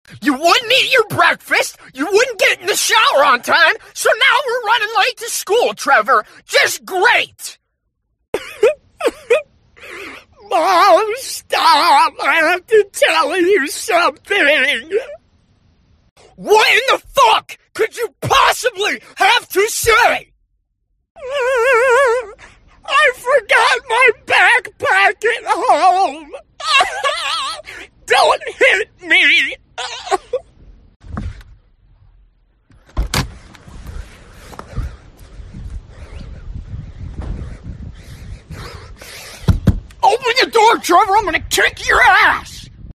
You wouldn't eat your breakfast, you wouldn't get in the shower on time, so now we're running late to school, Trevor. Just great! Mom, stop! I have to tell you something! What in the fuck could you possibly have to say? I forgot my backpack at home! Don't hit me! Open the door, Trevor! I'm gonna kick your ass!